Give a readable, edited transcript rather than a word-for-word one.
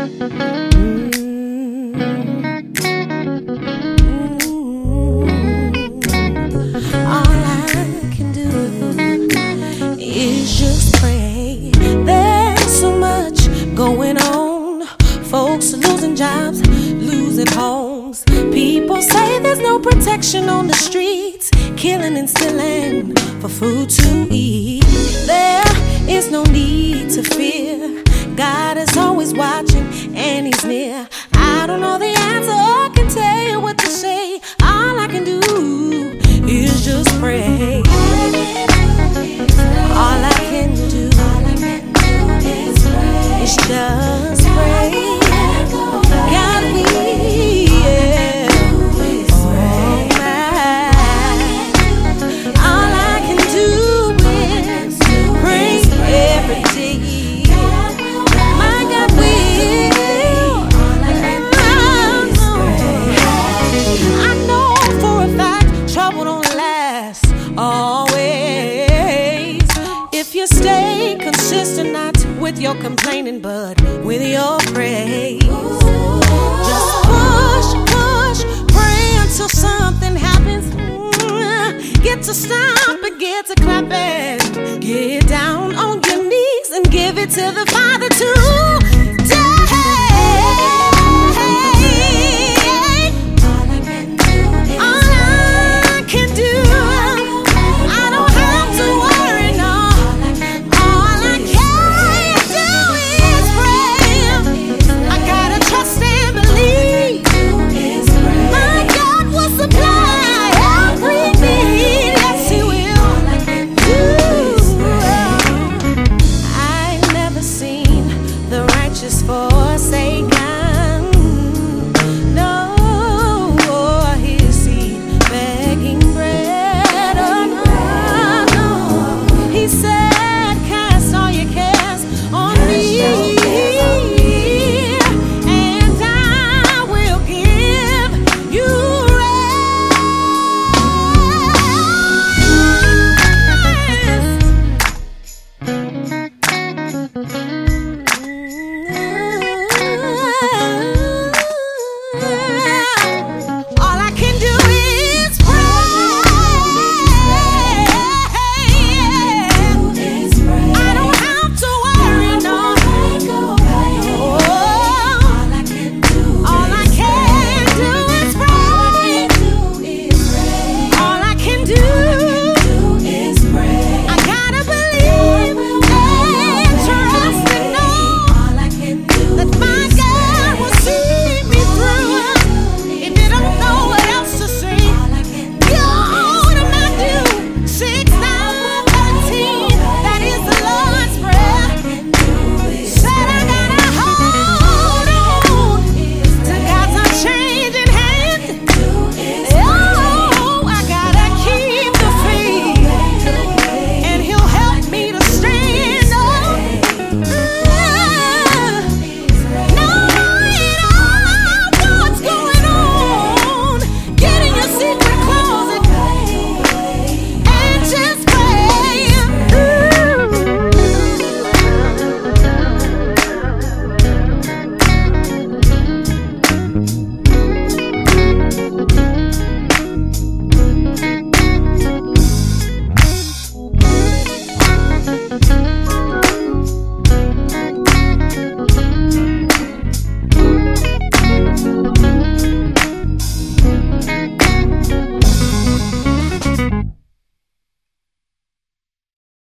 All I can do is just pray. There's so much going on. Folks losing jobs, losing homes. People say there's no protection on the streets, killing and stealing for food to eat. There is no need to fear. God is always watching and He's near. I don't know the answer or can tell you what to say. All I can do is just pray. All I can do is just pray. God, we, yeah. All I can do is pray every day. My God will. I know for a fact trouble don't last always. If you stay consistent, not with your complaining, but with your praise. Just push, pray until something happens. Get to stomping, get to clapping. Get down on your knees and give it to the Father too.